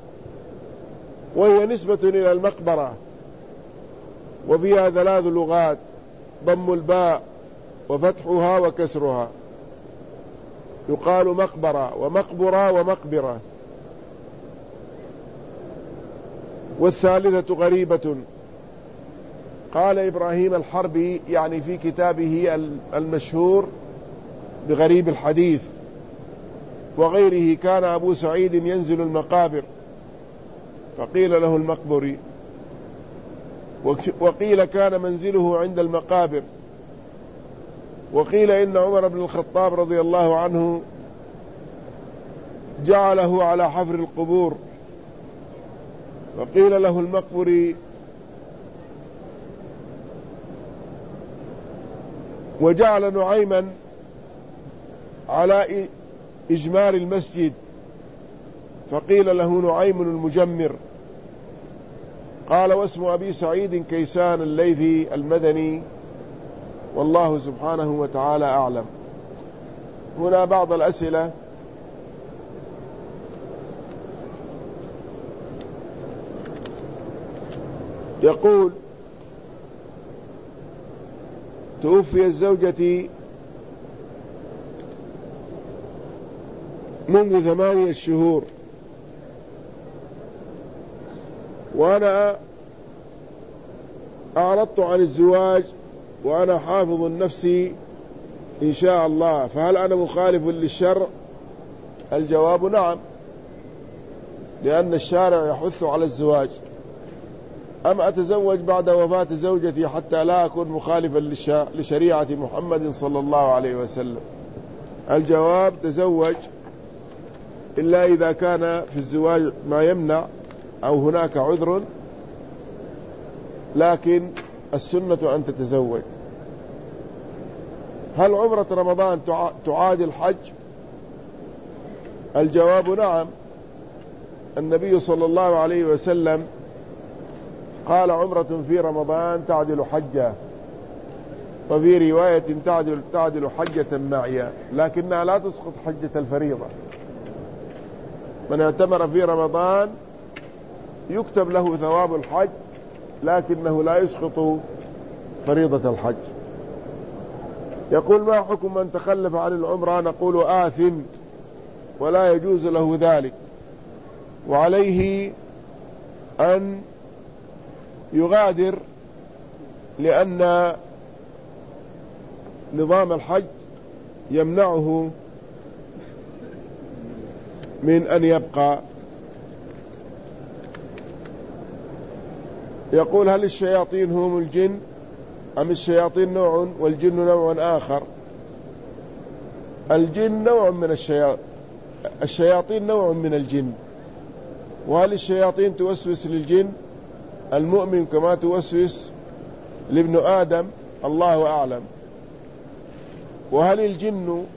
وهي نسبة إلى المقبرة، وفيها 3 لغات: ضم الباء وفتحها وكسرها، يقال مقبرة ومقبرة ومقبرة. والثالثة غريبة. قال إبراهيم الحربي يعني في كتابه المشهور بغريب الحديث وغيره: كان أبو سعيد ينزل المقابر فقيل له المقبري، وقيل كان منزله عند المقابر، وقيل إن عمر بن الخطاب رضي الله عنه جعله على حفر القبور وقيل له المقبري. وجعل نعيما على إجمار المسجد فقيل له نعيم المجمر. قال واسم أبي سعيد كيسان الليثي المدني، والله سبحانه وتعالى أعلم. هنا بعض الأسئلة. يقول: توفي زوجتي منذ 8 شهور، وأنا أعرضت عن الزواج وأنا حافظ نفسي إن شاء الله، فهل أنا مخالف للشرع؟ الجواب نعم، لأن الشارع يحث على الزواج. أم أتزوج بعد وفاة زوجتي حتى لا أكون مخالفا لشريعة محمد صلى الله عليه وسلم؟ الجواب: تزوج، إلا إذا كان في الزواج ما يمنع أو هناك عذر، لكن السنة أن تتزوج. هل عمرة رمضان تعادل حج؟ الجواب نعم، النبي صلى الله عليه وسلم قال عمرة في رمضان تعدل حجة، وفي رواية تعدل حجة معي، لكنها لا تسقط حجة الفريضة. من اعتمر في رمضان يكتب له ثواب الحج، لكنه لا يسقط فريضة الحج. يقول: ما حكم من تخلف عن العمرة؟ نقول: آثم ولا يجوز له ذلك، وعليه أن يغادر، لأن نظام الحج يمنعه من أن يبقى. يقول: هل الشياطين هم الجن أم الشياطين نوع والجن نوع آخر؟ الجن نوع من الشياطين نوع من الجن. وهل الشياطين توسوس للجن المؤمن كما توسوس لابن آدم؟ الله أعلم. وهل الجن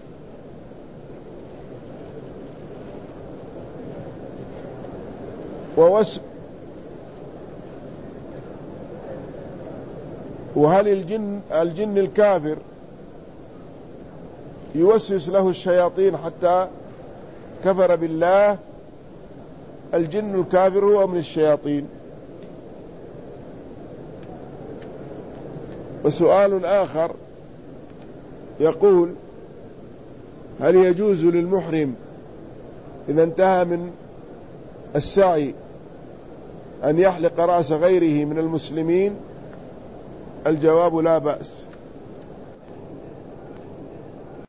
وهل الجن الكافر يوسوس له الشياطين حتى كفر بالله؟ الجن الكافر هو من الشياطين. وسؤال آخر يقول: هل يجوز للمحرم إذا انتهى من السعي أن يحلق رأس غيره من المسلمين؟ الجواب: لا بأس.